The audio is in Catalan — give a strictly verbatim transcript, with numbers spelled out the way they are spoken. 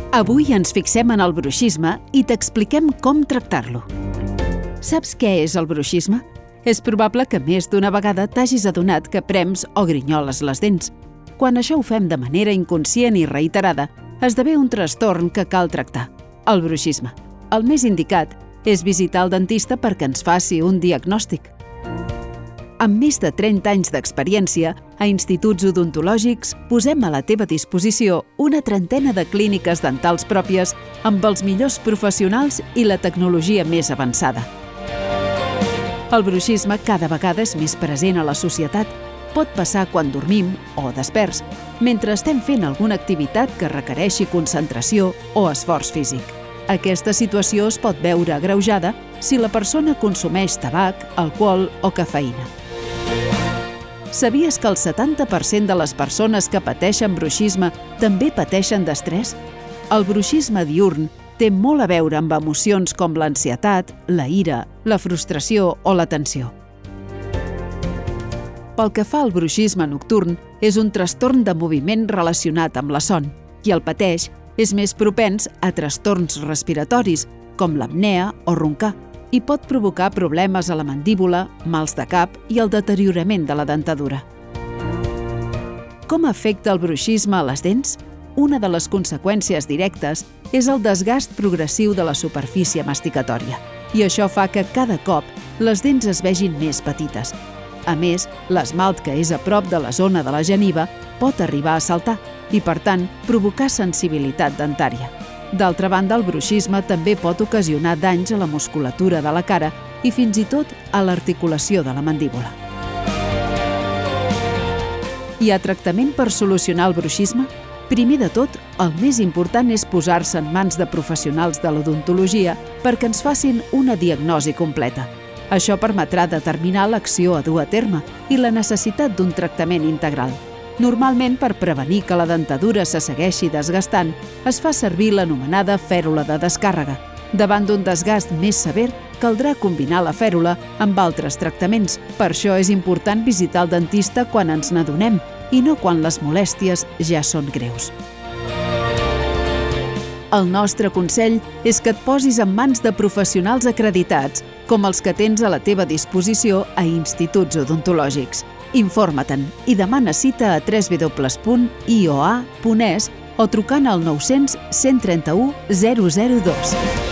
Avui ens fixem en el bruixisme i t'expliquem com tractar-lo. Saps què és el bruixisme? És probable que més d'una vegada t'hagis adonat que prems o grinyoles les dents. Quan això ho fem de manera inconscient i reiterada, esdevé un trastorn que cal tractar, el bruixisme. El més indicat és visitar el dentista perquè ens faci un diagnòstic. Amb més de trenta anys d'experiència, a instituts odontològics posem a la teva disposició una trentena de clíniques dentals pròpies amb els millors professionals i la tecnologia més avançada. El bruixisme cada vegada és més present a la societat. Pot passar quan dormim o desperts, mentre estem fent alguna activitat que requereixi concentració o esforç físic. Aquesta situació es pot veure agreujada si la persona consumeix tabac, alcohol o cafeïna. Sabies que el setanta per cent de les persones que pateixen bruixisme també pateixen d'estrès? El bruixisme diürn té molt a veure amb emocions com l'ansietat, la ira, la frustració o la tensió. Pel que fa al bruixisme nocturn, és un trastorn de moviment relacionat amb la son. Qui el pateix és més propens a trastorns respiratoris, com l'apnea o roncar, i pot provocar problemes a la mandíbula, mals de cap i el deteriorament de la dentadura. Com afecta el bruixisme a les dents? Una de les conseqüències directes és el desgast progressiu de la superfície masticatòria, i això fa que cada cop les dents es vegin més petites. A més, l'esmalt que és a prop de la zona de la geniva pot arribar a saltar i, per tant, provocar sensibilitat dentària. D'altra banda, el bruixisme també pot ocasionar danys a la musculatura de la cara i fins i tot a l'articulació de la mandíbula. Hi ha tractament per solucionar el bruixisme? Primer de tot, el més important és posar-se en mans de professionals de l'odontologia perquè ens facin una diagnosi completa. Això permetrà determinar l'acció a dur a terme i la necessitat d'un tractament integral. Normalment, per prevenir que la dentadura se segueixi desgastant, es fa servir l'anomenada fèrula de descàrrega. Davant d'un desgast més sever, caldrà combinar la fèrula amb altres tractaments. Per això és important visitar el dentista quan ens n'adonem i no quan les molèsties ja són greus. El nostre consell és que et posis en mans de professionals acreditats, com els que tens a la teva disposició a instituts odontològics. Informa-te'n i demana cita a w w w punt i o a punt es o trucant al nou cents, cent trenta-u, zero zero dos.